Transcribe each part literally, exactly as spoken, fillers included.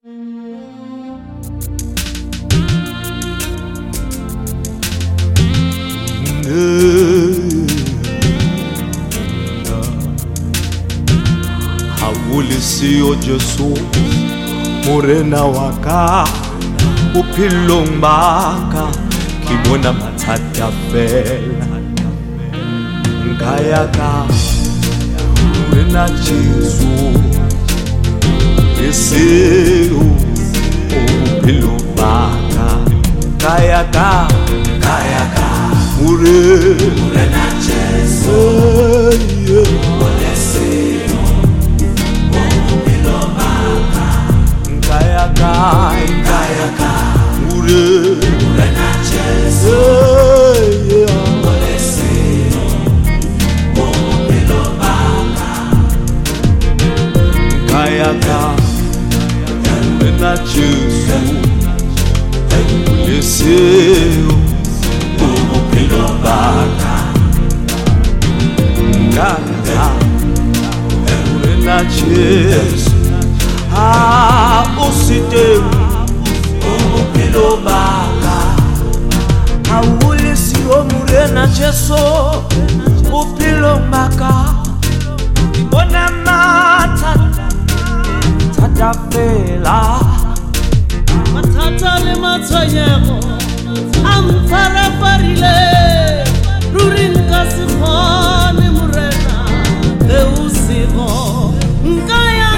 Hawulisiyo Jesu morena waka upilong baka kibona mathata fela nkaya ka morena Jesu esiyo upilong baka kaya ka kaya ka morena Jesu Kaya kaya ure ure na Jesu olesi mo pelo baka kaya kaya ure na Jesu olesi mo pelo baka kaya ure na Jesu Ah, usite umupilo baka Hawulisi omurena Jesu upilo baka Ibona matata Tata fela Matata le matayego Amfara farile Rurin kasifone murena Eusimo Nkaya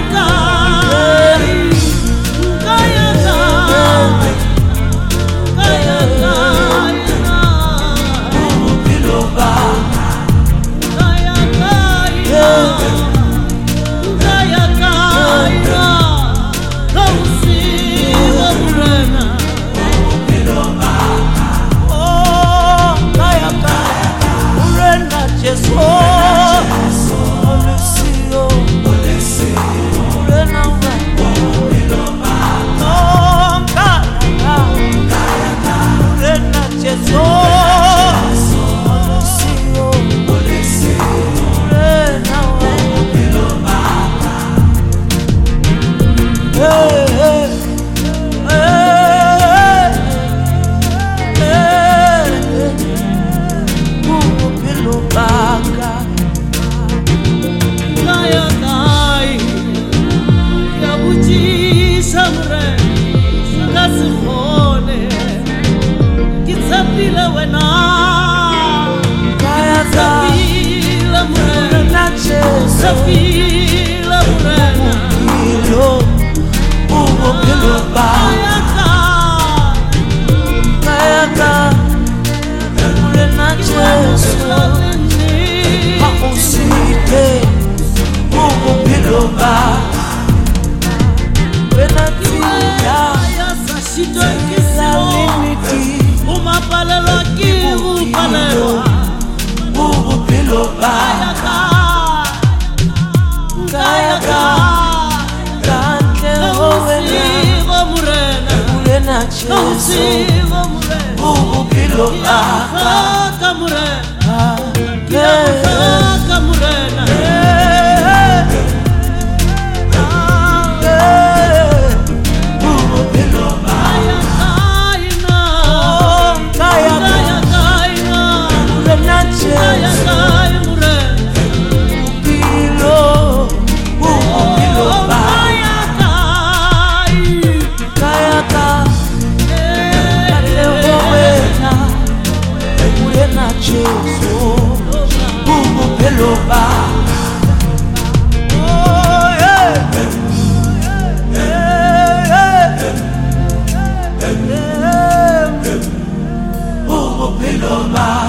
Safila murena Ilo Ugo pilo baka Kaya ka Murena Jesu Hausite Ugo pilo baka Murena tia Sashito kisio Umapalelo ki upalelo Ugo pilo baka Kaya ka Kante owena Murena Murena Jesu Ugu pilo baka Kaka Murena Kaka Murena Ugu pilo baka Kaya ka Murena Jesu Jesu, Ugo pelo baka. Oh yeah, yeah, yeah, yeah. Ugo pelo baka.